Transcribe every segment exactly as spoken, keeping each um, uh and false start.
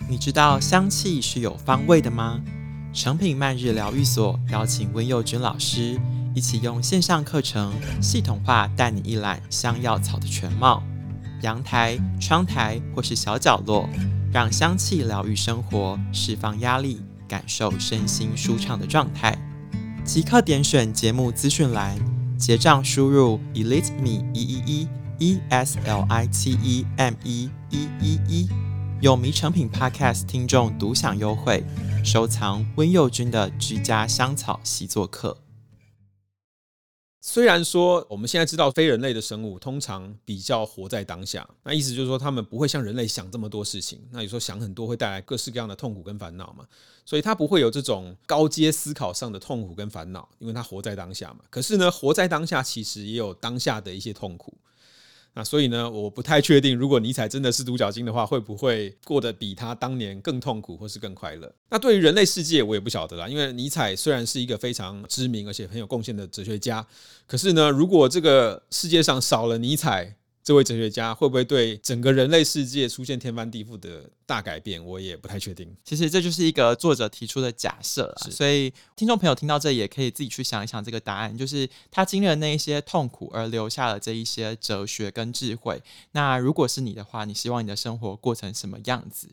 你知道香气是有方位的吗？诚品漫日疗愈所邀请温佑君老师一起用线上课程系统化带你一览香药草的全貌。阳台、窗台或是小角落，让香气疗愈生活，释放压力，感受身心舒畅的状态。即刻点选节目资讯栏，结账输入 eliteme 一一一 E S L I T E M E 一一一，有迷成品 Podcast 听众独享优惠，收藏温佑君的居家香草习作课。 虽然说我们现在知道非人类的生物通常比较活在当下，那意思就是说他们不会像人类想这么多事情，那有时候想很多会带来各式各样的痛苦跟烦恼嘛，所以他不会有这种高阶思考上的痛苦跟烦恼，因为他活在当下嘛。可是呢，活在当下其实也有当下的一些痛苦。那所以呢，我不太确定，如果尼采真的是独角鲸的话，会不会过得比他当年更痛苦，或是更快乐？那对于人类世界，我也不晓得啦。因为尼采虽然是一个非常知名而且很有贡献的哲学家，可是呢，如果这个世界上少了尼采这位哲学家，会不会对整个人类世界出现天翻地覆的大改变，我也不太确定。 其实这就是一个作者提出的假设啦，所以听众朋友听到这也可以自己去想一想这个答案，就是他经历了那一些痛苦而留下了这一些哲学跟智慧。那如果是你的话，你希望你的生活过成什么样子？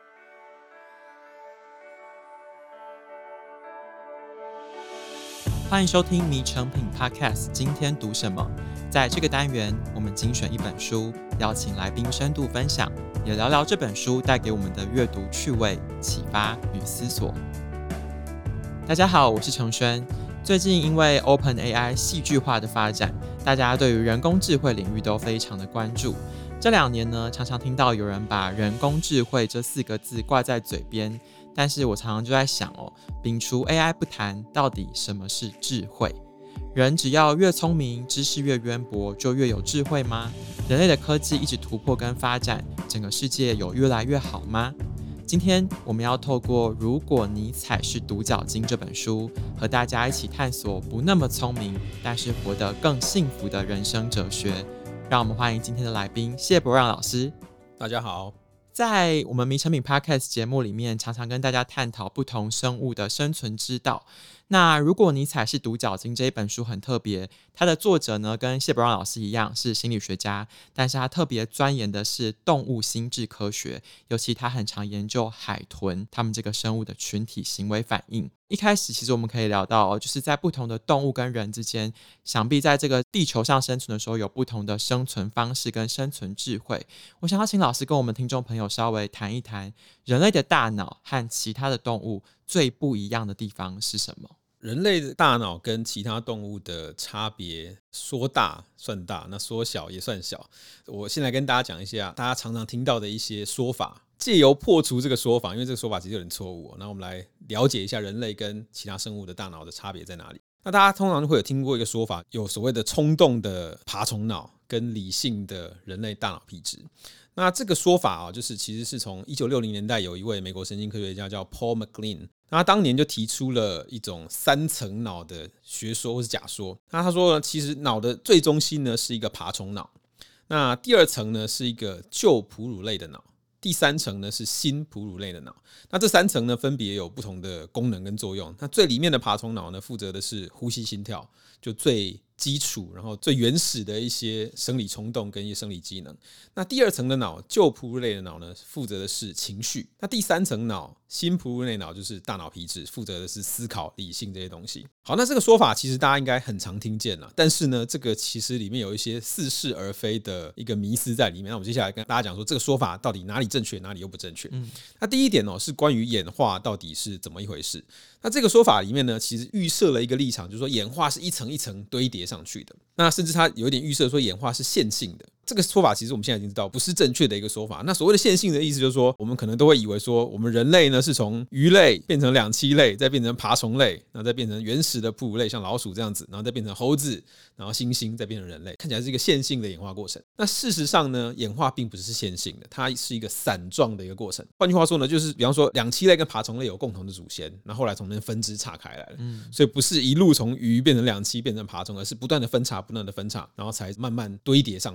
欢迎收听迷成品 Podcast， 今天读什么？在这个单元，我们精选一本书，邀请来宾深度分享，也聊聊这本书带给我们的阅读趣味、启发与思索。大家好，我是程轩。最近因为 OpenAI 戏剧化的发展，大家对于人工智慧领域都非常的关注。这两年呢，常常听到有人把人工智慧这四个字挂在嘴边，但是我常常就在想哦，摒除 A I 不谈，到底什么是智慧？人只要越聪明，知识越渊博，就越有智慧吗？人类的科技一直突破跟发展，整个世界有越来越好吗？今天我们要透过《如果尼采是独角鲸》这本书，和大家一起探索不那么聪明，但是活得更幸福的人生哲学。让我们欢迎今天的来宾谢伯让老师。 大家好。 在我们迷成品 Podcast 节目里面，常常跟大家探讨不同生物的生存之道。那如果尼采是独角鲸这一本书很特别，它的作者呢跟谢伯让老师一样是心理学家，但是他特别钻研的是动物心智科学，尤其他很常研究海豚他们这个生物的群体行为反应。一开始其实我们可以聊到，就是在不同的动物跟人之间，想必在这个地球上生存的时候有不同的生存方式跟生存智慧。我想要请老师跟我们听众朋友稍微谈一谈人类的大脑和其他的动物最不一样的地方是什么？ 人类的大脑跟其他动物的差别，说大算大，那说小也算小。我先来跟大家讲一下大家常常听到的一些说法，借由破除这个说法，因为这个说法其实有点错误，那我们来了解一下人类跟其他生物的大脑的差别在哪里。那大家通常会有听过一个说法，有所谓的冲动的爬虫脑跟理性的人类大脑皮质。那这个说法啊，就是其实是从一九六零年代有一位美国神经科学家叫 Paul MacLean， 他当年就提出了一种三层脑的学说或是假说。那他说呢，其实脑的最中心呢是一个爬虫脑，那第二层呢是一个旧哺乳类的脑，第三层呢是新哺乳类的脑。那这三层呢分别有不同的功能跟作用。那最里面的爬虫脑呢负责的是呼吸心跳，就最基础然后最原始的一些生理冲动跟一些生理机能。那第二层的脑旧哺乳类的脑呢负责的是情绪。那第三层脑新哺乳类脑就是大脑皮质，负责的是思考理性这些东西。好，那这个说法其实大家应该很常听见了，但是呢这个其实里面有一些似是而非的一个迷思在里面。那我们接下来跟大家讲说这个说法到底哪里正确哪里又不正确。嗯、那第一点哦是关于演化到底是怎么一回事。那这个说法里面呢其实预设了一个立场，就是说演化是一层一层堆叠上去的，那甚至它有一点预设说演化是线性的。这个说法其实我们现在已经知道不是正确的一个说法。那所谓的线性的意思就是说，我们可能都会以为说我们人类呢是从鱼类变成两栖类，再变成爬虫类，然后再变成原始的哺乳类像老鼠这样子，然后再变成猴子，然后猩猩，再变成人类，看起来是一个线性的演化过程。那事实上呢，演化并不是线性的，它是一个散状的一个过程。换句话说呢，就是比方说两栖类跟爬虫类有共同的祖先，然后后来从那边分支岔开来了、嗯、所以不是一路从鱼变成两栖变成爬虫，而是不断的分叉不断的分叉，然后才慢慢堆叠上去的。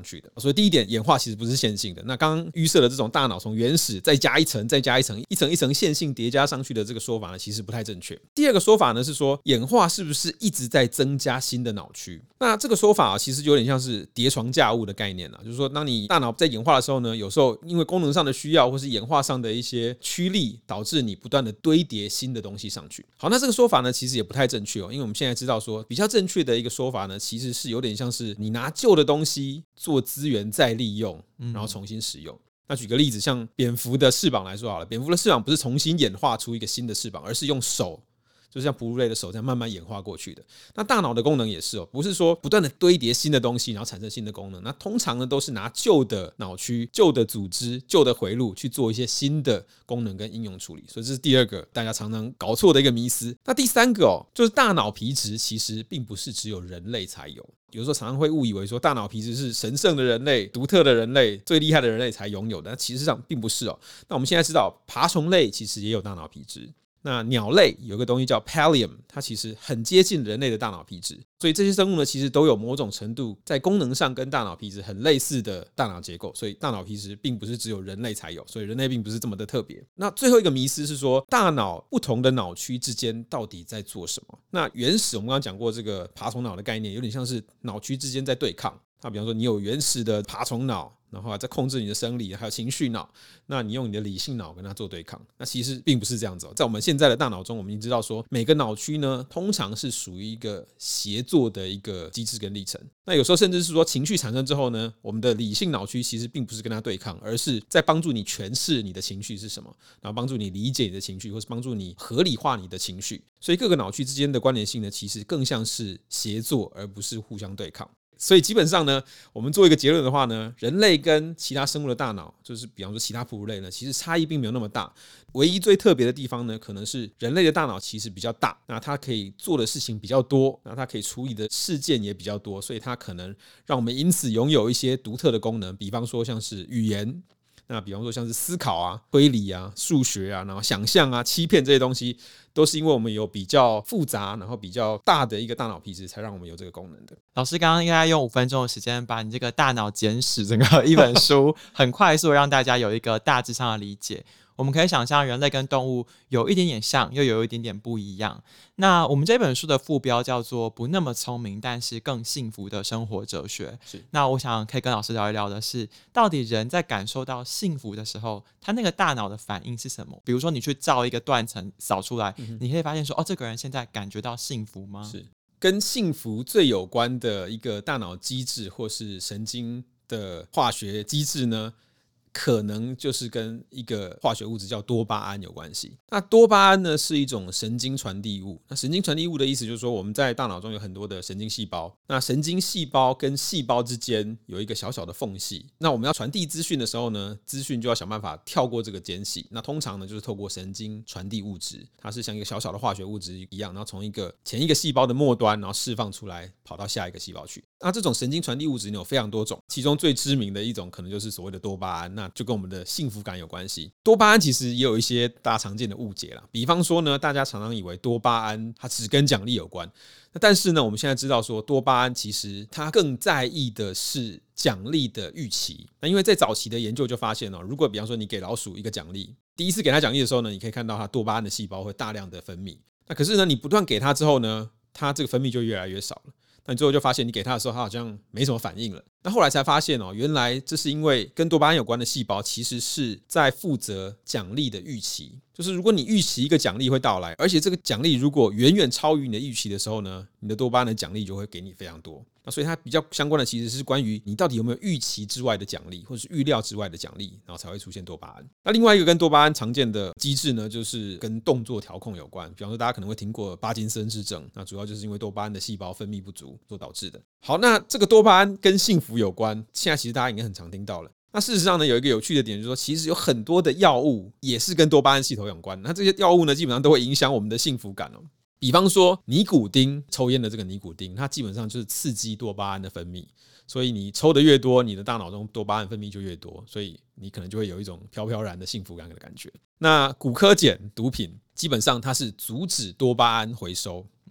所以第一点，演化其实不是线性的。那刚刚预设的这种大脑从原始再加一层再加一层一层一层线性叠加上去的这个说法呢，其实不太正确。第二个说法呢是说，演化是不是一直在增加新的脑区？那这个说法、啊、其实有点像是叠床架屋的概念啦，就是说当你大脑在演化的时候呢，有时候因为功能上的需要或是演化上的一些驱力，导致你不断的堆叠新的东西上去。好，那这个说法呢其实也不太正确哦，因为我们现在知道说比较正确的一个说法呢，其实是有点像是你拿旧的东西做资源再利用，然后重新使用。那举个例子，像蝙蝠的翅膀来说好了，蝙蝠的翅膀不是重新演化出一个新的翅膀，而是用手，就是像哺乳类的手这样慢慢演化过去的。那大脑的功能也是哦，不是说不断的堆叠新的东西，然后产生新的功能。那通常呢，都是拿旧的脑区、旧的组织、旧的回路去做一些新的功能跟应用处理。所以这是第二个大家常常搞错的一个迷思。那第三个哦，就是大脑皮质其实并不是只有人类才有。有时候常常会误以为说大脑皮质是神圣的人类、独特的人类、最厉害的人类才拥有的，但其实上并不是哦。那我们现在知道，爬虫类其实也有大脑皮质。那鸟类有个东西叫 Pallium， 它其实很接近人类的大脑皮质，所以这些生物呢，其实都有某种程度在功能上跟大脑皮质很类似的大脑结构，所以大脑皮质并不是只有人类才有，所以人类并不是这么的特别。那最后一个迷思是说，大脑不同的脑区之间到底在做什么？那原始我们刚刚讲过这个爬虫脑的概念，有点像是脑区之间在对抗。那比方说你有原始的爬虫脑，然后再控制你的生理还有情绪脑，那你用你的理性脑跟它做对抗，那其实并不是这样子哦。在我们现在的大脑中，我们已经知道说每个脑区呢通常是属于一个协作的一个机制跟历程。那有时候甚至是说情绪产生之后呢，我们的理性脑区其实并不是跟它对抗，而是在帮助你诠释你的情绪是什么，然后帮助你理解你的情绪，或是帮助你合理化你的情绪。所以各个脑区之间的关联性呢，其实更像是协作而不是互相对抗。所以基本上呢，我们做一个结论的话呢，人类跟其他生物的大脑，就是比方说其他哺乳类呢，其实差异并没有那么大。唯一最特别的地方呢，可能是人类的大脑其实比较大，那它可以做的事情比较多，那它可以处理的事件也比较多，所以它可能让我们因此拥有一些独特的功能，比方说像是语言。那比方说像是思考啊、推理啊、数学啊，然后想象啊、欺骗这些东西，都是因为我们有比较复杂然后比较大的一个大脑皮质，才让我们有这个功能的。 老师刚刚应该用五分钟的时间把你这个大脑简史整个一本书很快速让大家有一个大致上的理解。我们可以想象人类跟动物有一点点像，又有一点点不一样。那我们这本书的副标叫做不那么聪明但是更幸福的生活哲学。那我想可以跟老师聊一聊的是，到底人在感受到幸福的时候，他那个大脑的反应是什么？比如说你去照一个断层扫出来、嗯、你可以发现说，哦，这个人现在感觉到幸福吗？ 是跟幸福最有关的一个大脑机制或是神经的化学机制呢，可能就是跟一个化学物质叫多巴胺有关系。那多巴胺呢是一种神经传递物。那神经传递物的意思就是说，我们在大脑中有很多的神经细胞，那神经细胞跟细胞之间有一个小小的缝隙。那我们要传递资讯的时候呢，资讯就要想办法跳过这个间隙。那通常呢就是透过神经传递物质，它是像一个小小的化学物质一样，然后从一个前一个细胞的末端，然后释放出来，跑到下一个细胞去。那这种神经传递物质有非常多种，其中最知名的一种可能就是所谓的多巴胺。那就跟我们的幸福感有关系。多巴胺其实也有一些大家常见的误解啦，比方说呢，大家常常以为多巴胺它只跟奖励有关，那但是呢，我们现在知道说多巴胺其实它更在意的是奖励的预期。那因为在早期的研究就发现哦，如果比方说你给老鼠一个奖励，第一次给它奖励的时候呢，你可以看到它多巴胺的细胞会大量的分泌。那可是呢，你不断给它之后呢，它这个分泌就越来越少了。那你最后就发现，你给它的时候，它好像没什么反应了。那后来才发现哦，原来这是因为跟多巴胺有关的细胞，其实是在负责奖励的预期。就是如果你预期一个奖励会到来，而且这个奖励如果远远超于你的预期的时候呢，你的多巴胺的奖励就会给你非常多。那所以它比较相关的其实是关于你到底有没有预期之外的奖励，或是预料之外的奖励，然后才会出现多巴胺。那另外一个跟多巴胺常见的机制呢，就是跟动作调控有关。比方说大家可能会听过巴金森氏症，那主要就是因为多巴胺的细胞分泌不足所导致的。好，那这个多巴胺跟幸福有关，现在其实大家应该很常听到了。那事实上呢，有一个有趣的点就是说，其实有很多的药物也是跟多巴胺系统有关。那这些药物呢，基本上都会影响我们的幸福感哦。比方说尼古丁，抽烟的这个尼古丁，它基本上就是刺激多巴胺的分泌，所以你抽的越多，你的大脑中多巴胺分泌就越多，所以你可能就会有一种飘飘然的幸福感的感觉。那古柯碱毒品基本上它是阻止多巴胺回收，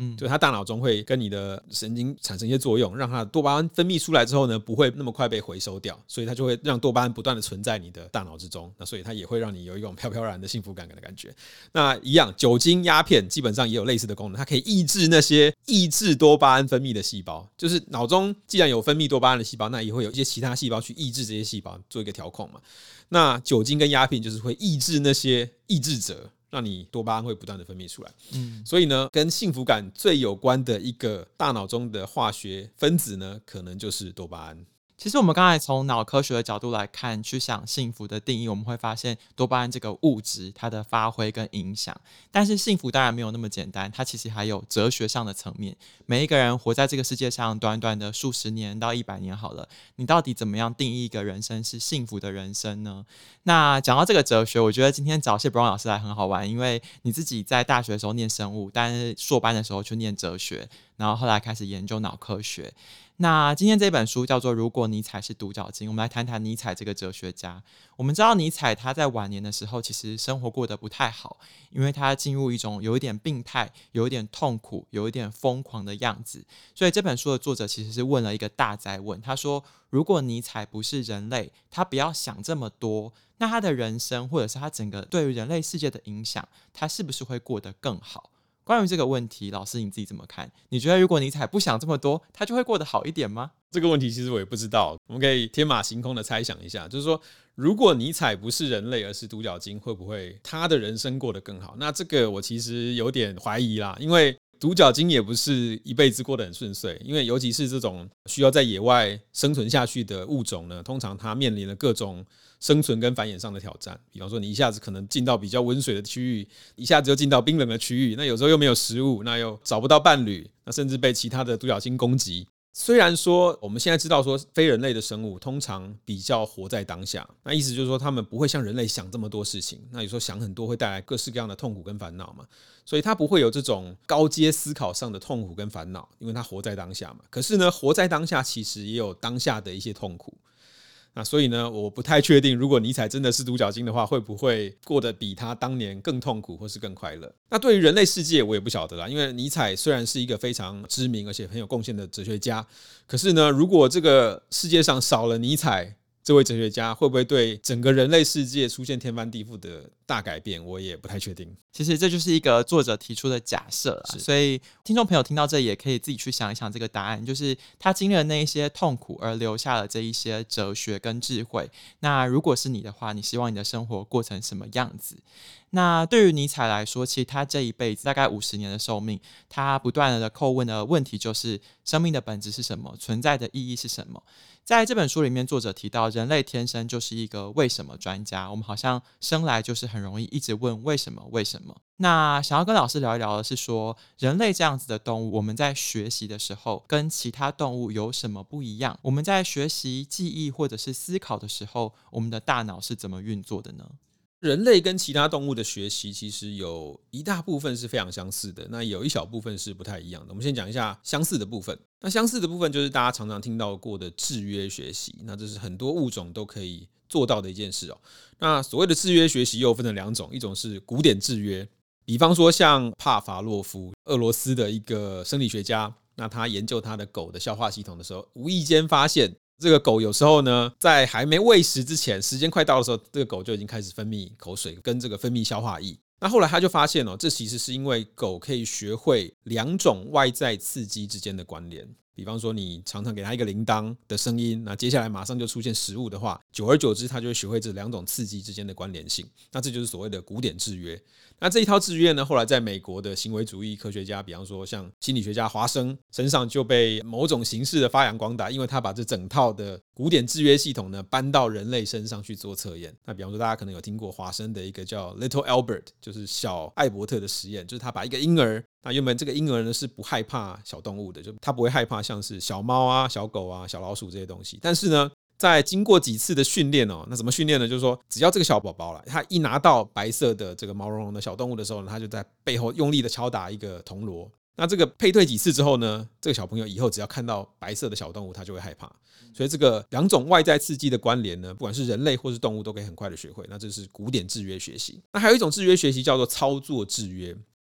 嗯，就是它大脑中会跟你的神经产生一些作用，让它的多巴胺分泌出来之后呢，不会那么快被回收掉，所以它就会让多巴胺不断的存在你的大脑之中，那所以它也会让你有一种飘飘然的幸福感的感觉。那一样，酒精、鸦片基本上也有类似的功能，它可以抑制那些抑制多巴胺分泌的细胞，就是脑中既然有分泌多巴胺的细胞，那也会有一些其他细胞去抑制这些细胞，做一个调控嘛。那酒精跟鸦片就是会抑制那些抑制者，让你多巴胺会不断的分泌出来。嗯，所以呢，跟幸福感最有关的一个大脑中的化学分子呢，可能就是多巴胺。 其实我们刚才从脑科学的角度来看，去想幸福的定义，我们会发现多巴胺这个物质它的发挥跟影响。但是幸福当然没有那么简单，它其实还有哲学上的层面。每一个人活在这个世界上，短短的数十年到一百年好了，你到底怎么样定义一个人生是幸福的人生呢？那讲到这个哲学，我觉得今天找谢伯荣老师来很好玩，因为你自己在大学的时候念生物，但是硕班的时候去念哲学，然后后来开始研究脑科学。那今天这本书叫做《如果尼采是独角鲸》，我们来谈谈尼采这个哲学家。我们知道尼采他在晚年的时候其实生活过得不太好，因为他进入一种有一点病态、有一点痛苦、有一点疯狂的样子。所以这本书的作者其实是问了一个大哉问，他说如果尼采不是人类，他不要想这么多，那他的人生或者是他整个对于人类世界的影响，他是不是会过得更好？关于这个问题，老师你自己怎么看？你觉得如果尼采不想这么多，他就会过得好一点吗？ 这个问题其实我也不知道，我们可以天马行空的猜想一下，就是说如果尼采不是人类而是独角鲸，会不会他的人生过得更好？那这个我其实有点怀疑啦，因为独角鲸也不是一辈子过得很顺遂，因为尤其是这种需要在野外生存下去的物种呢，通常它面临了各种生存跟繁衍上的挑战。比方说你一下子可能进到比较温水的区域，一下子又进到冰冷的区域，那有时候又没有食物，那又找不到伴侣，那甚至被其他的独角鲸攻击。虽然说我们现在知道说非人类的生物通常比较活在当下，那意思就是说他们不会像人类想这么多事情，那有时候想很多会带来各式各样的痛苦跟烦恼嘛，所以他不会有这种高阶思考上的痛苦跟烦恼，因为他活在当下嘛。可是呢，活在当下其实也有当下的一些痛苦。那所以呢，我不太确定，如果尼采真的是独角鲸的话，会不会过得比他当年更痛苦，或是更快乐？那对于人类世界，我也不晓得啦。因为尼采虽然是一个非常知名而且很有贡献的哲学家，可是呢，如果这个世界上少了尼采这位哲学家，会不会对整个人类世界出现天翻地覆的大改变，我也不太确定。 其实这就是一个作者提出的假设啦，所以听众朋友听到这里也可以自己去想一想这个答案，就是他经历了那一些痛苦而留下了这一些哲学跟智慧。那如果是你的话，你希望你的生活过成什么样子？那对于尼采来说，其实他这一辈子大概五十年的寿命，他不断的叩问的问题就是生命的本质是什么，存在的意义是什么。在这本书里面，作者提到人类天生就是一个为什么专家，我们好像生来就是很容易一直问为什么为什么。那想要跟老师聊一聊的是说，人类这样子的动物，我们在学习的时候跟其他动物有什么不一样？我们在学习记忆或者是思考的时候，我们的大脑是怎么运作的呢？ 人类跟其他动物的学习其实有一大部分是非常相似的，那有一小部分是不太一样的。我们先讲一下相似的部分。那相似的部分就是大家常常听到过的制约学习，那这是很多物种都可以做到的一件事哦。那所谓的制约学习又分成两种，一种是古典制约，比方说像帕伐洛夫，俄罗斯的一个生理学家，那他研究他的狗的消化系统的时候，无意间发现这个狗有时候呢，在还没喂食之前，时间快到的时候，这个狗就已经开始分泌口水跟这个分泌消化液。那后来他就发现哦，这其实是因为狗可以学会两种外在刺激之间的关联。比方说你常常给它一个铃铛的声音，那接下来马上就出现食物的话，久而久之它就会学会这两种刺激之间的关联性。那这就是所谓的古典制约。那这一套制约呢，后来在美国的行为主义科学家，比方说像心理学家华生身上就被某种形式的发扬光大，因为他把这整套的古典制约系统呢搬到人类身上去做测验。那比方说大家可能有听过华生的一个叫 Little Albert， 就是小艾伯特的实验，就是他把一个婴儿，那原本这个婴儿呢是不害怕小动物的，就他不会害怕像是小猫啊、小狗啊、小老鼠这些东西，但是呢在经过几次的训练哦，那怎么训练呢？就是说，只要这个小宝宝啦，他一拿到白色的这个毛茸茸的小动物的时候呢，他就在背后用力的敲打一个铜锣。那这个配对几次之后呢，这个小朋友以后只要看到白色的小动物，他就会害怕。所以这个两种外在刺激的关联呢，不管是人类或是动物，都可以很快的学会。那这是古典制约学习。那还有一种制约学习叫做操作制约。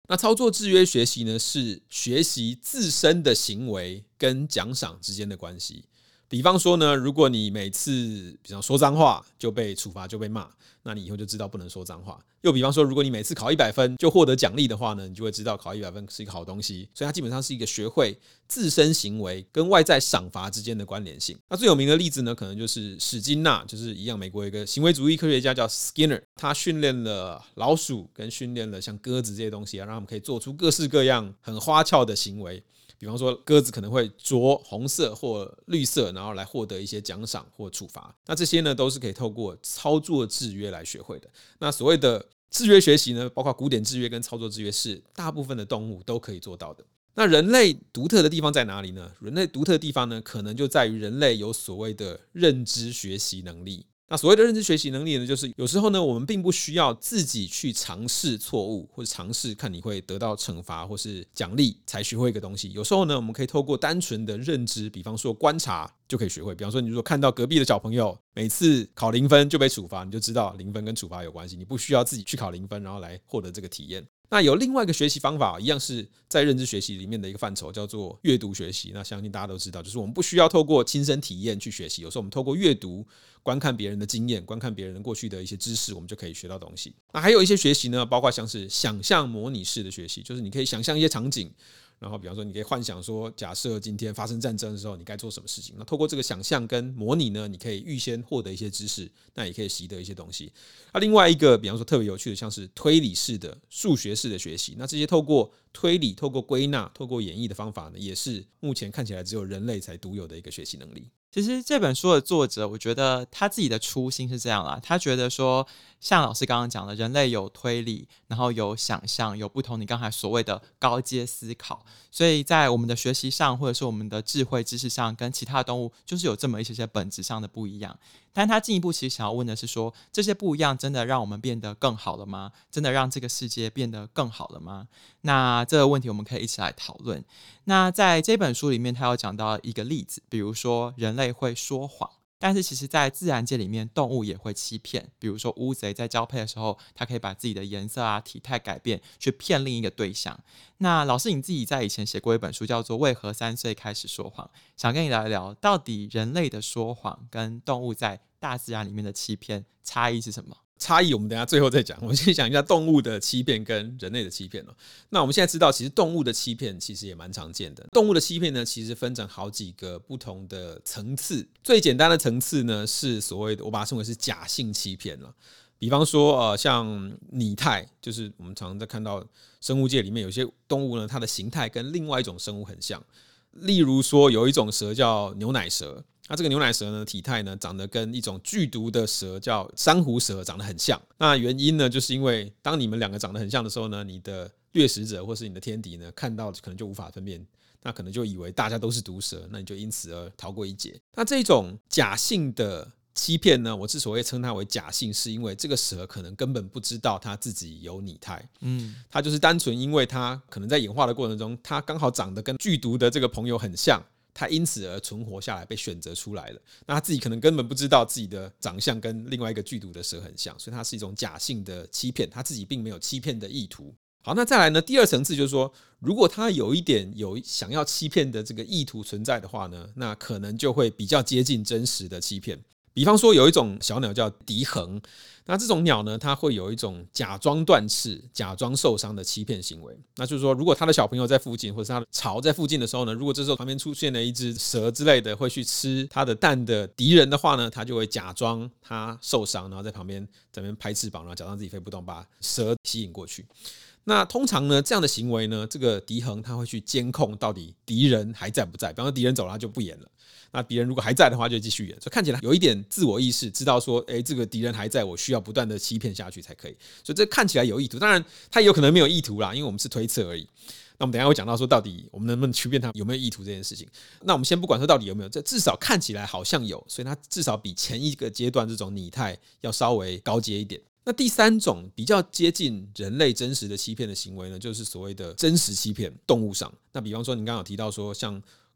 那操作制约学习呢，是学习自身的行为跟奖赏之间的关系。比方说呢，如果你每次比方说脏话就被处罚就被骂，那你以后就知道不能说脏话。又比方说，如果你每次考一百分就获得奖励的话呢，你就会知道考一百分是一个好东西。所以它基本上是一个学会自身行为跟外在赏罚之间的关联性。那最有名的例子呢，可能就是史金纳，就是一样美国有一个行为主义科学家叫 Skinner， 他训练了老鼠跟训练了像鸽子这些东西，让他们可以做出各式各样很花俏的行为。比方说鸽子可能会啄红色或绿色，然后来获得一些奖赏或处罚。那这些呢都是可以透过操作制约来学会的。那所谓的制约学习呢，包括古典制约跟操作制约，是大部分的动物都可以做到的。那人类独特的地方在哪里呢？人类独特的地方呢，可能就在于人类有所谓的认知学习能力。那所谓的认知学习能力呢，就是有时候呢，我们并不需要自己去尝试错误，或者尝试看你会得到惩罚或是奖励才学会一个东西。有时候呢，我们可以透过单纯的认知，比方说观察就可以学会。比方说，你如果看到隔壁的小朋友每次考零分就被处罚，你就知道零分跟处罚有关系，你不需要自己去考零分，然后来获得这个体验。那有另外一个学习方法，一样是在认知学习里面的一个范畴，叫做阅读学习。那相信大家都知道，就是我们不需要透过亲身体验去学习，有时候我们透过阅读、观看别人的经验、观看别人过去的一些知识，我们就可以学到东西。那还有一些学习呢，包括像是想象模拟式的学习，就是你可以想象一些场景，然后比方说你可以幻想说，假设今天发生战争的时候，你该做什么事情。那透过这个想象跟模拟呢，你可以预先获得一些知识，那也可以习得一些东西。那另外一个比方说特别有趣的，像是推理式的数学式的学习，那这些透过推理、透过归纳、透过演绎的方法呢，也是目前看起来只有人类才独有的一个学习能力。 其实这本书的作者，我觉得他自己的初心是这样啦，他觉得说，像老师刚刚讲的，人类有推理，然后有想象，有不同你刚才所谓的高阶思考，所以在我们的学习上，或者是我们的智慧知识上，跟其他动物就是有这么一些些本质上的不一样。但他进一步其实想要问的是说，这些不一样真的让我们变得更好了吗？真的让这个世界变得更好了吗？那这个问题我们可以一起来讨论。那在这本书里面，他有讲到一个例子，比如说人类会说谎，但是其实在自然界里面，动物也会欺骗。比如说乌贼在交配的时候，它可以把自己的颜色啊、体态改变，去骗另一个对象。那老师你自己在以前写过一本书，叫做《为何三岁开始说谎》，想跟你聊一聊，到底人类的说谎跟动物在大自然里面的欺骗差异是什么？ 差异我们等一下最后再讲，我们先讲一下动物的欺骗跟人类的欺骗。那我们现在知道，其实动物的欺骗其实也蛮常见的。动物的欺骗呢，其实分成好几个不同的层次。最简单的层次呢，是所谓的我把它称为是假性欺骗了。比方说，呃，像拟态，就是我们常常在看到生物界里面有些动物呢，它的形态跟另外一种生物很像。例如说，有一种蛇叫牛奶蛇。那这个牛奶蛇呢，体态呢长得跟一种剧毒的蛇叫珊瑚蛇长得很像。那原因呢，就是因为当你们两个长得很像的时候呢，你的掠食者或是你的天敌呢，看到可能就无法分辨，那可能就以为大家都是毒蛇，那你就因此而逃过一劫。那这种假性的欺骗呢，我之所以称它为假性，是因为这个蛇可能根本不知道它自己有拟态，嗯，它就是单纯因为它可能在演化的过程中，它刚好长得跟剧毒的这个朋友很像。他因此而存活下来，被选择出来了。那他自己可能根本不知道自己的长相跟另外一个剧毒的蛇很像，所以它是一种假性的欺骗，他自己并没有欺骗的意图。好，那再来呢？第二层次就是说，如果他有一点有想要欺骗的这个意图存在的话呢，那可能就会比较接近真实的欺骗。比方说有一种小鸟叫笛鸻，那这种鸟呢，它会有一种假装断翅、假装受伤的欺骗行为。那就是说，如果他的小朋友在附近，或者是他的巢在附近的时候呢，如果这时候旁边出现了一只蛇之类的会去吃他的蛋的敌人的话呢，他就会假装他受伤，然后在旁边在那边拍翅膀，然后假装自己飞不动，把蛇吸引过去。那通常呢，这样的行为呢，这个笛鸻他会去监控到底敌人还在不在。比方说敌人走了，他就不演了。那敌人如果还在的话，就继续演。所以看起来有一点自我意识，知道说，哎，这个敌人还在，我需要不断的欺骗下去才可以。所以这看起来有意图，当然他也有可能没有意图啦，因为我们是推测而已。那我们等一下会讲到说，到底我们能不能区辨他有没有意图这件事情。那我们先不管说到底有没有，这至少看起来好像有，所以它至少比前一个阶段这种拟态要稍微高阶一点。那第三种比较接近人类真实的欺骗的行为呢，就是所谓的真实欺骗，动物上。那比方说，你刚刚有提到说，像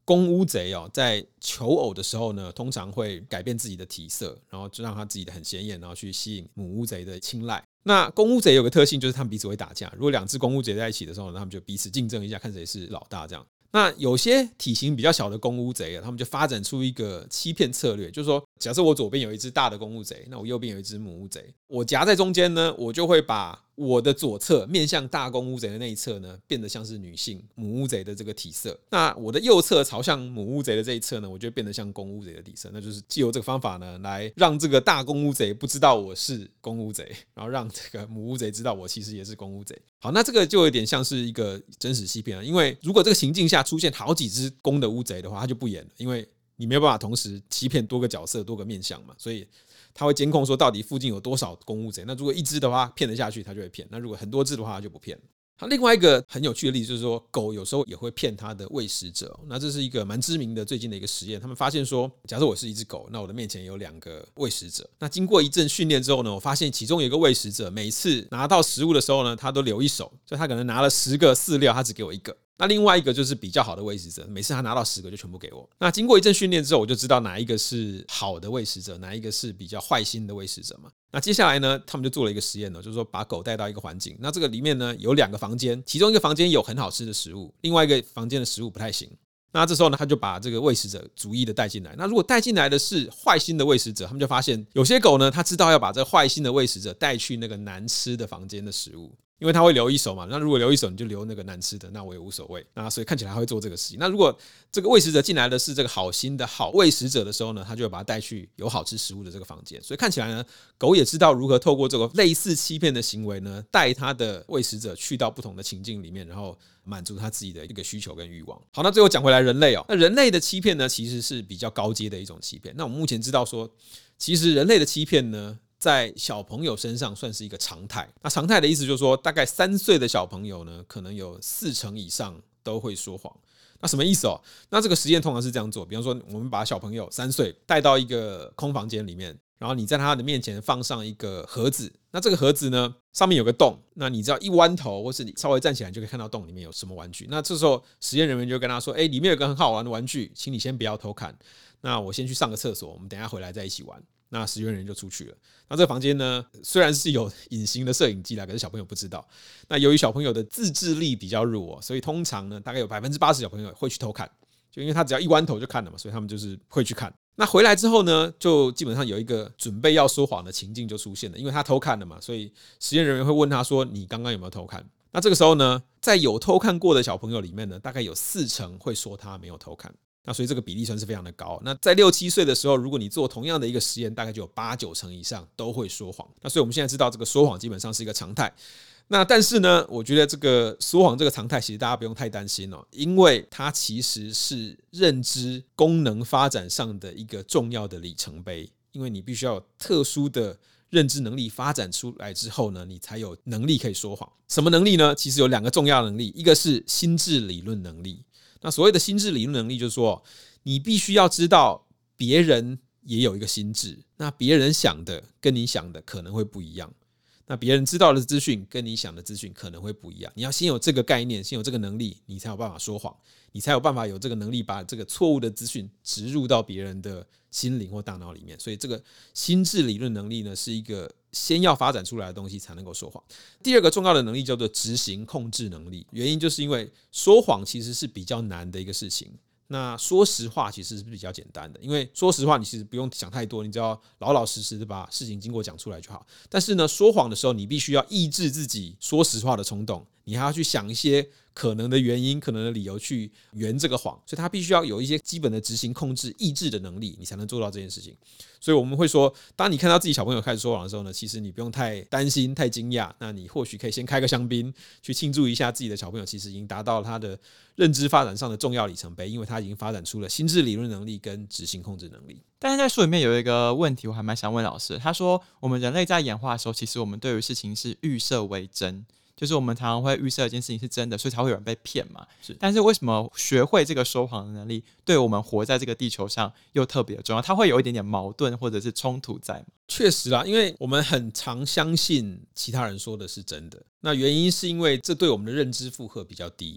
公乌贼哦，在求偶的时候呢，通常会改变自己的体色，然后就让他自己的很显眼，然后去吸引母乌贼的青睐。那公乌贼有个特性，就是他们彼此会打架。如果两只公乌贼在一起的时候呢，他们就彼此竞争一下，看谁是老大这样。那有些体型比较小的公乌贼啊，他们就发展出一个欺骗策略，就是说，假设我左边有一只大的公乌贼，那我右边有一只母乌贼，我夹在中间呢，我就会把我的左侧面向大公乌贼的那一侧呢，变得像是女性母乌贼的这个体色。那我的右侧朝向母乌贼的这一侧呢，我就变得像公乌贼的体色。那就是藉由这个方法呢，来让这个大公乌贼不知道我是公乌贼，然后让这个母乌贼知道我其实也是公乌贼。好，那这个就有点像是一个真实欺骗了，因为如果这个情境下出现好几只公的乌贼的话，他就不演了，因为你没有办法同时欺骗多个角色、多个面向嘛，所以他会监控说到底附近有多少公乌贼。那如果一只的话骗得下去，他就会骗；那如果很多只的话，他就不骗了。好，另外一个很有趣的例子就是说，狗有时候也会骗它的喂食者。那这是一个蛮知名的最近的一个实验，他们发现说，假设我是一只狗，那我的面前有两个喂食者。那经过一阵训练之后呢，我发现其中有一个喂食者，每次拿到食物的时候呢，他都留一手，就他可能拿了十个饲料，他只给我一个。那另外一个就是比较好的喂食者，每次他拿到十个就全部给我。那经过一阵训练之后，我就知道哪一个是好的喂食者，哪一个是比较坏心的喂食者嘛。那接下来呢，他们就做了一个实验呢，就是说把狗带到一个环境，那这个里面呢有两个房间，其中一个房间有很好吃的食物，另外一个房间的食物不太行。那这时候呢，他就把这个喂食者逐一的带进来。那如果带进来的是坏心的喂食者，他们就发现有些狗呢，他知道要把这坏心的喂食者带去那个难吃的房间的食物。因为他会留一手嘛，那如果留一手你就留那个难吃的，那我也无所谓。那所以看起来他会做这个事情。那如果这个喂食者进来的是这个好心的好喂食者的时候呢，他就会把他带去有好吃食物的这个房间。所以看起来呢，狗也知道如何透过这个类似欺骗的行为呢，带他的喂食者去到不同的情境里面，然后满足他自己的一个需求跟欲望。好，那最后讲回来人类哦，那人类的欺骗呢，其实是比较高阶的一种欺骗。那我们目前知道说，其实人类的欺骗呢，在小朋友身上算是一个常态。那常态的意思就是说，大概三岁的小朋友呢，可能有四成以上都会说谎。那什么意思哦？那这个实验通常是这样做，比方说，我们把小朋友三岁带到一个空房间里面，然后你在他的面前放上一个盒子。那这个盒子呢，上面有个洞，那你只要一弯头，或是你稍微站起来，就可以看到洞里面有什么玩具。那这时候实验人员就跟他说：“哎，里面有个很好玩的玩具，请你先不要偷看。那我先去上个厕所，我们等一下回来再一起玩。”那实验人员就出去了。那这个房间呢，虽然是有隐形的摄影机啦，可是小朋友不知道。那由于小朋友的自制力比较弱，所以通常呢，大概有百分之八十小朋友会去偷看，就因为他只要一弯头就看了嘛，所以他们就是会去看。那回来之后呢，就基本上有一个准备要说谎的情境就出现了，因为他偷看了嘛，所以实验人员会问他说：“你刚刚有没有偷看？”那这个时候呢，在有偷看过的小朋友里面呢，大概有四成会说他没有偷看。那所以这个比例算是非常的高。那在六七岁的时候，如果你做同样的一个实验，大概就有八九成以上都会说谎。那所以我们现在知道这个说谎基本上是一个常态。那但是呢，我觉得这个说谎这个常态，其实大家不用太担心哦，因为它其实是认知功能发展上的一个重要的里程碑。因为你必须要有特殊的认知能力发展出来之后呢，你才有能力可以说谎。什么能力呢？其实有两个重要能力，一个是心智理论能力。那所谓的心智理论能力，就是说你必须要知道别人也有一个心智，那别人想的跟你想的可能会不一样，那别人知道的资讯跟你想的资讯可能会不一样。你要先有这个概念，先有这个能力，你才有办法说谎，你才有办法有这个能力把这个错误的资讯植入到别人的心灵或大脑里面。所以这个心智理论能力呢，是一个先要发展出来的东西才能够说谎。第二个重要的能力叫做执行控制能力，原因就是因为说谎其实是比较难的一个事情，那说实话其实是比较简单的，因为说实话你其实不用想太多，你只要老老实实的把事情经过讲出来就好。但是呢，说谎的时候你必须要抑制自己说实话的冲动，你还要去想一些可能的原因、可能的理由去圆这个谎，所以他必须要有一些基本的执行、控制、抑制的能力，你才能做到这件事情。所以我们会说，当你看到自己小朋友开始说谎的时候呢，其实你不用太担心、太惊讶，那你或许可以先开个香槟，去庆祝一下自己的小朋友其实已经达到了他的认知发展上的重要里程碑，因为他已经发展出了心智理论能力跟执行控制能力。 但是在书里面有一个问题，我还蛮想问老师，他说我们人类在演化的时候，其实我们对于事情是预设为真。就是我们常常会预设一件事情是真的，所以才会有人被骗嘛。是，但是为什么学会这个说谎的能力，对我们活在这个地球上又特别重要？它会有一点点矛盾或者是冲突在吗？ 确实啦，因为我们很常相信其他人说的是真的，那原因是因为这对我们的认知负荷比较低。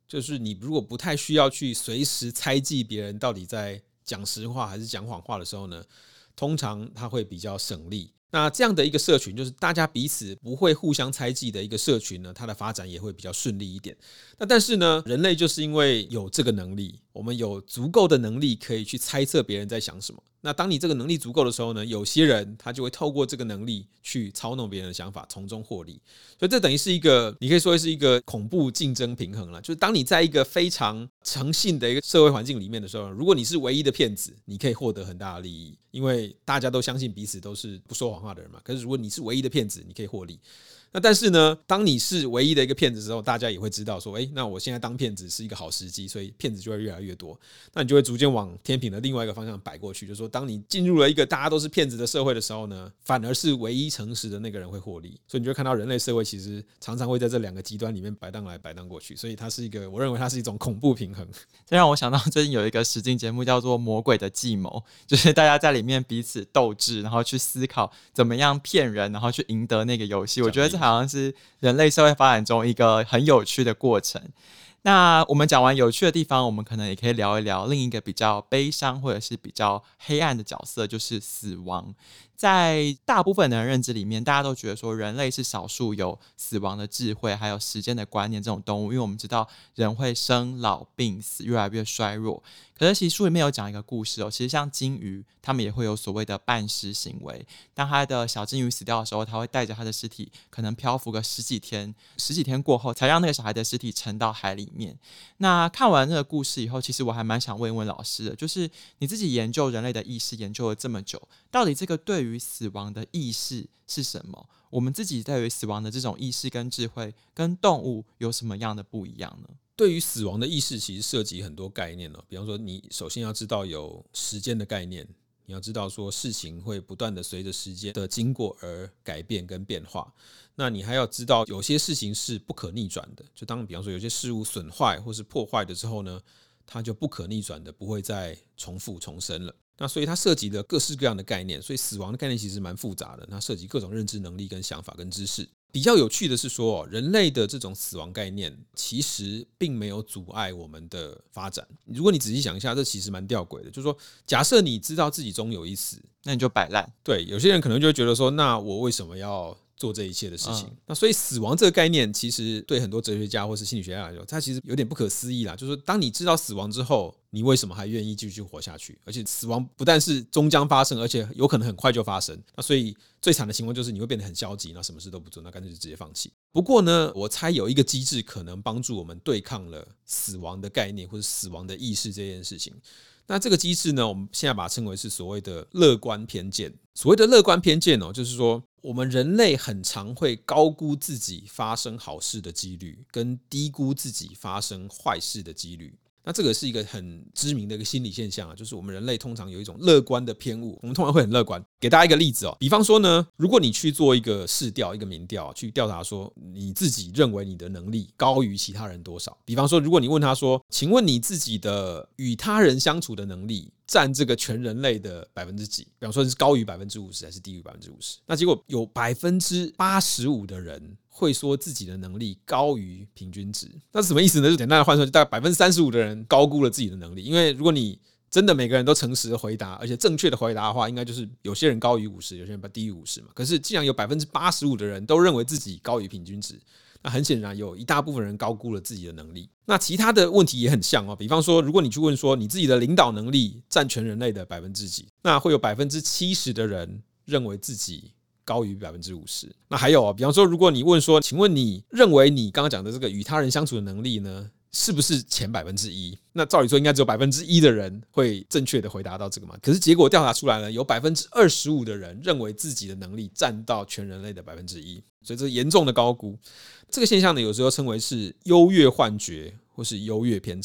就是你如果不太需要去随时猜忌别人到底在讲实话还是讲谎话的时候呢，通常它会比较省力。那这样的一个社群，就是大家彼此不会互相猜忌的一个社群呢，它的发展也会比较顺利一点。那但是呢，人类就是因为有这个能力，我们有足够的能力可以去猜测别人在想什么。那当你这个能力足够的时候呢，有些人他就会透过这个能力去操弄别人的想法，从中获利。所以这等于是一个，你可以说是一个恐怖竞争平衡了。就是当你在一个非常诚信的一个社会环境里面的时候，如果你是唯一的骗子，你可以获得很大的利益，因为大家都相信彼此都是不说谎话的人嘛。可是如果你是唯一的骗子，你可以获利。那但是呢，当你是唯一的一个骗子之后，大家也会知道说，哎，那我现在当骗子是一个好时机，所以骗子就会越来越多。那你就会逐渐往天平的另外一个方向摆过去，就是说，当你进入了一个大家都是骗子的社会的时候呢，反而是唯一诚实的那个人会获利。所以你就会看到人类社会其实常常会在这两个极端里面摆荡来摆荡过去，所以它是一个，我认为它是一种恐怖平衡。 这让我想到最近有一个实境节目叫做《魔鬼的计谋》，就是大家在里面彼此斗智，然后去思考怎么样骗人，然后去赢得那个游戏。我觉得这好像是人类社会发展中一个很有趣的过程。那我们讲完有趣的地方，我们可能也可以聊一聊另一个比较悲伤或者是比较黑暗的角色，就是死亡。在大部分的人认知里面，大家都觉得说人类是少数有死亡的智慧还有时间的观念这种动物，因为我们知道人会生老病死，越来越衰弱。可是其实书里面有讲一个故事哦，其实像金鱼他们也会有所谓的半尸行为。当他的小金鱼死掉的时候，他会带着他的尸体可能漂浮个十几天，十几天过后才让那个小孩的尸体沉到海里面。那看完这个故事以后，其实我还蛮想问一问老师的，就是你自己研究人类的意识研究了这么久，到底这个对于死亡的意识是什么？我们自己对于死亡的这种意识跟智慧跟动物有什么样的不一样呢？ 对于死亡的意识其实涉及很多概念哦，比方说你首先要知道有时间的概念，你要知道说事情会不断的随着时间的经过而改变跟变化。那你还要知道有些事情是不可逆转的，就当比方说有些事物损坏或是破坏的之后呢，它就不可逆转的不会再重复重生了。那所以它涉及了各式各样的概念，所以死亡的概念其实蛮复杂的，它涉及各种认知能力跟想法跟知识。比较有趣的是说，人类的这种死亡概念其实并没有阻碍我们的发展。如果你仔细想一下，这其实蛮吊诡的，就是说假设你知道自己终有一死， 那你就摆烂。 对，有些人可能就会觉得说，那我为什么要做这一切的事情？嗯、那所以死亡这个概念其实对很多哲学家或是心理学家来说，它其实有点不可思议啦，就是说当你知道死亡之后，你为什么还愿意继续活下去？而且死亡不但是终将发生，而且有可能很快就发生。那所以最惨的情况就是你会变得很消极，那什么事都不做，那干脆就直接放弃。不过呢，我猜有一个机制可能帮助我们对抗了死亡的概念或者死亡的意识这件事情。那这个机制呢，我们现在把它称为是所谓的乐观偏见。所谓的乐观偏见哦，就是说我们人类很常会高估自己发生好事的几率，跟低估自己发生坏事的几率。那这个是一个很知名的一个心理现象啊，就是我们人类通常有一种乐观的偏误，我们通常会很乐观。给大家一个例子哦，比方说呢，如果你去做一个市调、一个民调，去调查说你自己认为你的能力高于其他人多少。比方说，如果你问他说，请问你自己的与他人相处的能力占这个全人类的百分之几？比方说是高于百分之五十还是低于百分之五十？那结果有百分之八十五的人会说自己的能力高于平均值。那是什么意思呢？就简单的换算，就大概百分之三十五的人高估了自己的能力。因为如果你真的每个人都诚实的回答，而且正确的回答的话，应该就是有些人高于五十，有些人低于五十嘛。可是既然有百分之八十五的人都认为自己高于平均值，那很显然有一大部分人高估了自己的能力。那其他的问题也很像哦，比方说，如果你去问说你自己的领导能力占全人类的百分之几，那会有百分之七十的人认为自己高于百分之五十。那还有啊，比方说，如果你问说，请问你认为你刚刚讲的这个与他人相处的能力呢，是不是前百分之一？那照理说应该只有百分之一的人会正确的回答到这个嘛？可是结果调查出来了，有百分之二十五的人认为自己的能力占到全人类的百分之一，所以这是严重的高估。这个现象呢，有时候称为是优越幻觉或是优越偏差。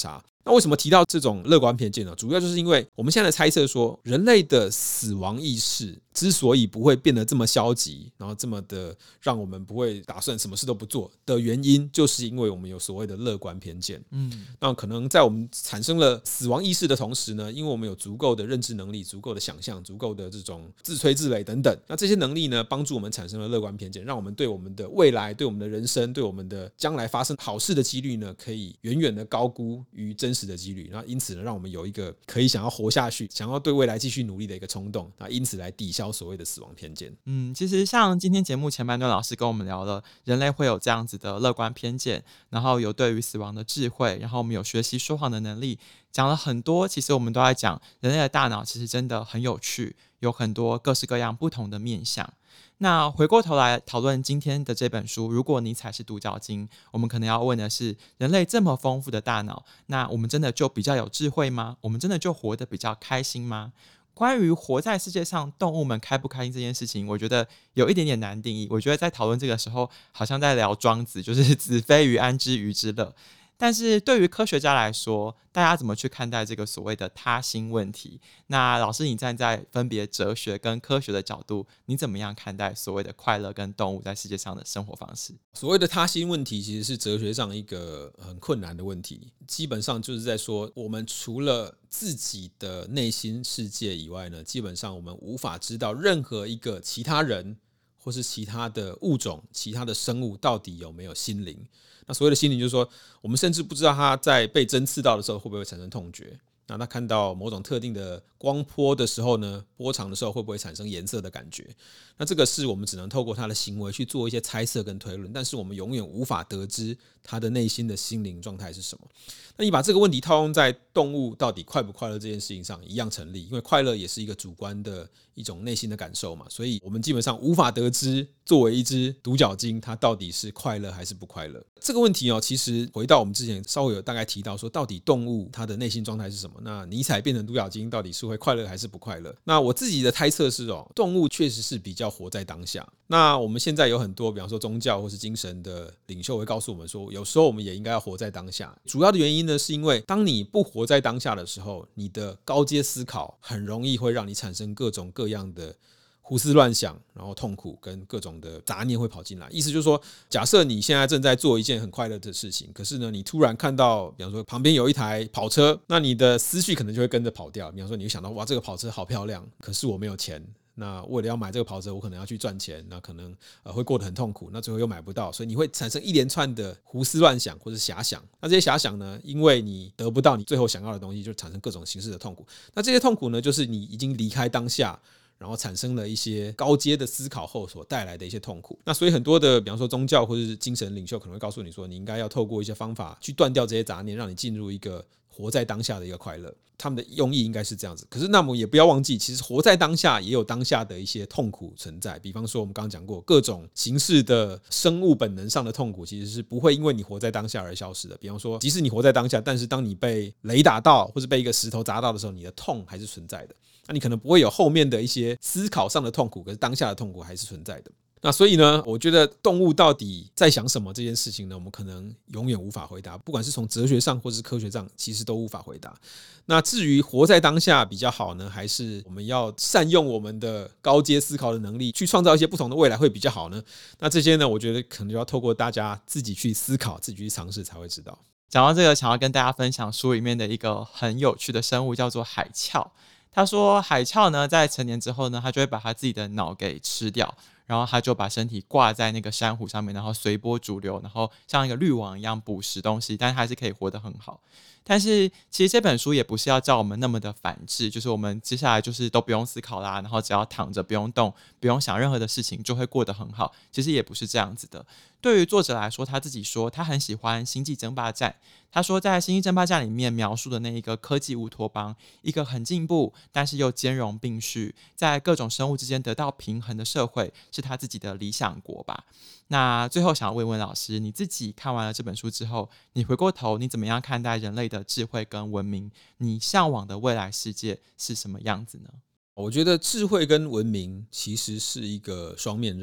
那为什么提到这种乐观偏见呢？主要就是因为我们现在猜测说，人类的死亡意识之所以不会变得这么消极，然后这么的让我们不会打算什么事都不做的原因，就是因为我们有所谓的乐观偏见。嗯，那可能在我们产生了死亡意识的同时呢，因为我们有足够的认知能力、足够的想象、足够的这种自吹自擂等等，那这些能力呢，帮助我们产生了乐观偏见，让我们对我们的未来、对我们的人生、对我们的将来发生好事的几率呢，可以远远的高估于真实的几率。那因此呢，让我们有一个可以想要活下去、想要对未来继续努力的一个冲动。那因此来抵消所谓的死亡偏见。 嗯，其实像今天节目前半段老师跟我们聊了，人类会有这样子的乐观偏见，然后有对于死亡的智慧，然后我们有学习说谎的能力，讲了很多。其实我们都在讲人类的大脑其实真的很有趣，有很多各式各样不同的面向。那回过头来讨论今天的这本书，如果尼采是独角鲸，我们可能要问的是，人类这么丰富的大脑，那我们真的就比较有智慧吗？我们真的就活得比较开心吗？关于活在世界上动物们开不开心这件事情，我觉得有一点点难定义。我觉得在讨论这个时候，好像在聊庄子，就是子非鱼，安知鱼之乐。但是对于科学家来说，大家怎么去看待这个所谓的他心问题？那老师，你站在分别哲学跟科学的角度，你怎么样看待所谓的快乐跟动物在世界上的生活方式？ 所谓的他心问题其实是哲学上一个很困难的问题，基本上就是在说，我们除了自己的内心世界以外呢，基本上我们无法知道任何一个其他人或是其他的物种、其他的生物到底有没有心灵。那所谓的心灵就是说，我们甚至不知道它在被针刺到的时候会不会产生痛觉，那它看到某种特定的光波的时候呢，波长的时候会不会产生颜色的感觉。那这个是我们只能透过它的行为去做一些猜测跟推论，但是我们永远无法得知它的内心的心灵状态是什么。那你把这个问题套用在动物到底快不快乐这件事情上一样成立，因为快乐也是一个主观的一种内心的感受嘛，所以我们基本上无法得知作为一只独角鲸它到底是快乐还是不快乐。这个问题哦，其实回到我们之前稍微有大概提到说，到底动物它的内心状态是什么？那尼采变成独角鲸到底是会快乐还是不快乐？那我自己的猜测是哦，动物确实是比较活在当下。那我们现在有很多比方说宗教或是精神的领袖会告诉我们说，有时候我们也应该要活在当下。主要的原因呢，是因为当你不活在当下的时候，你的高阶思考很容易会让你产生各种各样的胡思乱想，然后痛苦跟各种的杂念会跑进来。意思就是说，假设你现在正在做一件很快乐的事情，可是呢，你突然看到，比方说旁边有一台跑车，那你的思绪可能就会跟着跑掉。比方说，你会想到，哇，这个跑车好漂亮，可是我没有钱。那为了要买这个跑车，我可能要去赚钱，那可能呃会过得很痛苦，那最后又买不到，所以你会产生一连串的胡思乱想或者遐想。那这些遐想呢，因为你得不到你最后想要的东西，就产生各种形式的痛苦。那这些痛苦呢，就是你已经离开当下，然后产生了一些高阶的思考后所带来的一些痛苦。那所以很多的比方说宗教或者是精神领袖可能会告诉你说，你应该要透过一些方法去断掉这些杂念，让你进入一个活在当下的一个快乐。他们的用意应该是这样子。可是那么也不要忘记，其实活在当下也有当下的一些痛苦存在。比方说我们刚刚讲过，各种形式的生物本能上的痛苦其实是不会因为你活在当下而消失的。比方说即使你活在当下，但是当你被雷打到或是被一个石头砸到的时候，你的痛还是存在的。那你可能不会有后面的一些思考上的痛苦，可是当下的痛苦还是存在的。那所以呢，我觉得动物到底在想什么这件事情呢，我们可能永远无法回答，不管是从哲学上或是科学上，其实都无法回答。那至于活在当下比较好呢，还是我们要善用我们的高阶思考的能力，去创造一些不同的未来会比较好呢？那这些呢，我觉得可能就要透过大家自己去思考，自己去尝试才会知道。 讲到这个，想要跟大家分享书里面的一个很有趣的生物，叫做海鞘。他说海鞘呢，在成年之后呢，他就会把他自己的脑给吃掉，然后他就把身体挂在那个珊瑚上面，然后随波逐流，然后像一个滤网一样捕食东西，但是还是可以活得很好。但是其实这本书也不是要叫我们那么的反智，就是我们接下来就是都不用思考啦，然后只要躺着不用动，不用想任何的事情就会过得很好。其实也不是这样子的。对于作者来说，他自己说他很喜欢《星际争霸战》。他说在《星际争霸战》里面描述的那一个科技乌托邦，一个很进步但是又兼容并蓄，在各种生物之间得到平衡的社会，是他自己的理想国吧。那最后想要问问老师，你自己看完了这本书之后，你回过头你怎么样看待人类的智慧跟文明？你向往的未来世界是什么样子呢？ 我觉得智慧跟文明其实是一个双面刃。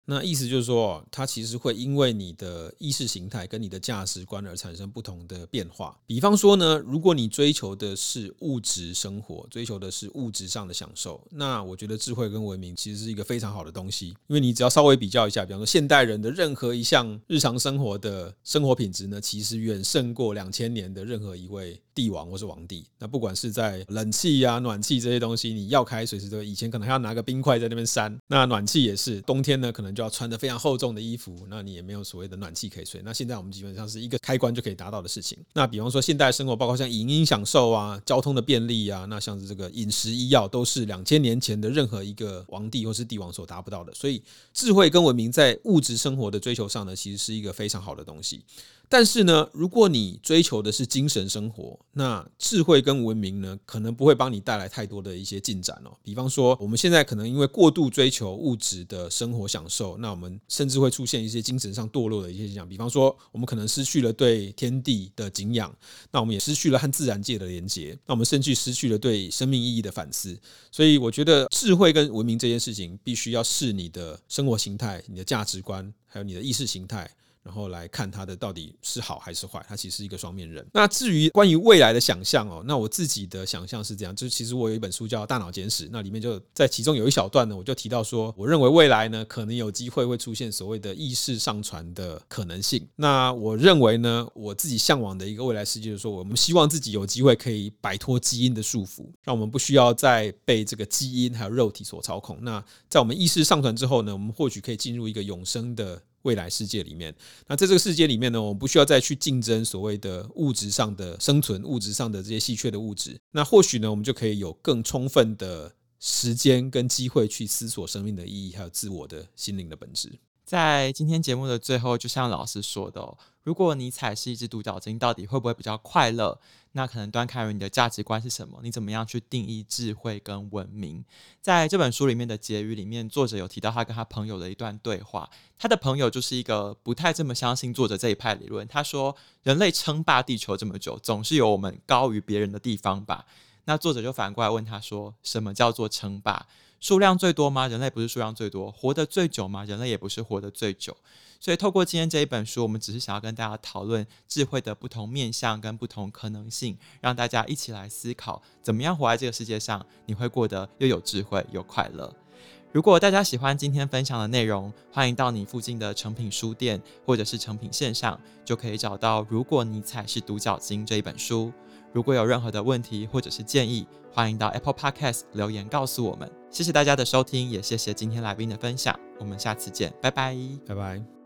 那意思就是说，它其实会因为你的意识形态跟你的价值观而产生不同的变化。比方说呢，如果你追求的是物质生活，追求的是物质上的享受，那我觉得智慧跟文明其实是一个非常好的东西。因为你只要稍微比较一下，比方说现代人的任何一项日常生活的生活品质呢，其实远胜过两千年的任何一位帝王或是皇帝。那不管是在冷气啊、暖气这些东西，你要开随时都，以前可能还要拿个冰块在那边扇，那暖气也是，冬天呢可能就要穿得非常厚重的衣服，那你也没有所谓的暖气可以吹。那现在我们基本上是一个开关就可以达到的事情。那比方说现代生活，包括像影音享受啊、交通的便利啊，那像是这个饮食医药，都是两千年前的任何一个皇帝或是帝王所达不到的。所以智慧跟文明在物质生活的追求上呢，其实是一个非常好的东西。但是呢，如果你追求的是精神生活，那智慧跟文明呢，可能不会帮你带来太多的一些进展哦。比方说，我们现在可能因为过度追求物质的生活享受，那我们甚至会出现一些精神上堕落的一些现象。比方说，我们可能失去了对天地的敬仰，那我们也失去了和自然界的连结，那我们甚至失去了对生命意义的反思。所以，我觉得智慧跟文明这件事情，必须要视你的生活形态、你的价值观，还有你的意识形态，然后来看它的到底是好还是坏，它其实是一个双面人。那至于关于未来的想象哦，那我自己的想象是这样，就是其实我有一本书叫《大脑简史》，那里面就在其中有一小段呢，我就提到说，我认为未来呢可能有机会会出现所谓的意识上传的可能性。那我认为呢，我自己向往的一个未来世界就是说，我们希望自己有机会可以摆脱基因的束缚，让我们不需要再被这个基因还有肉体所操控。那在我们意识上传之后呢，我们或许可以进入一个永生的未来世界里面。那在这个世界里面呢，我们不需要再去竞争所谓的物质上的生存，物质上的这些稀缺的物质。那或许呢，我们就可以有更充分的时间跟机会去思索生命的意义，还有自我的心灵的本质。 在今天节目的最后，就像老师说的、哦、如果尼采是一只独角鲸，到底会不会比较快乐？那可能端看于你的价值观是什么，你怎么样去定义智慧跟文明。在这本书里面的结语里面，作者有提到他跟他朋友的一段对话。他的朋友就是一个不太这么相信作者这一派理论，他说人类称霸地球这么久，总是有我们高于别人的地方吧。那作者就反过来问他说，什么叫做称霸？数量最多吗？人类不是数量最多。活得最久吗？人类也不是活得最久。所以透过今天这一本书，我们只是想要跟大家讨论智慧的不同面向跟不同可能性，让大家一起来思考怎么样活在这个世界上，你会过得又有智慧又快乐。如果大家喜欢今天分享的内容，欢迎到你附近的诚品书店或者是诚品线上，就可以找到《如果尼采是独角鲸》这一本书。如果有任何的问题或者是建议，欢迎到 Apple Podcast 留言告诉我们。谢谢大家的收听，也谢谢今天来宾的分享，我们下次见，拜拜， 拜拜。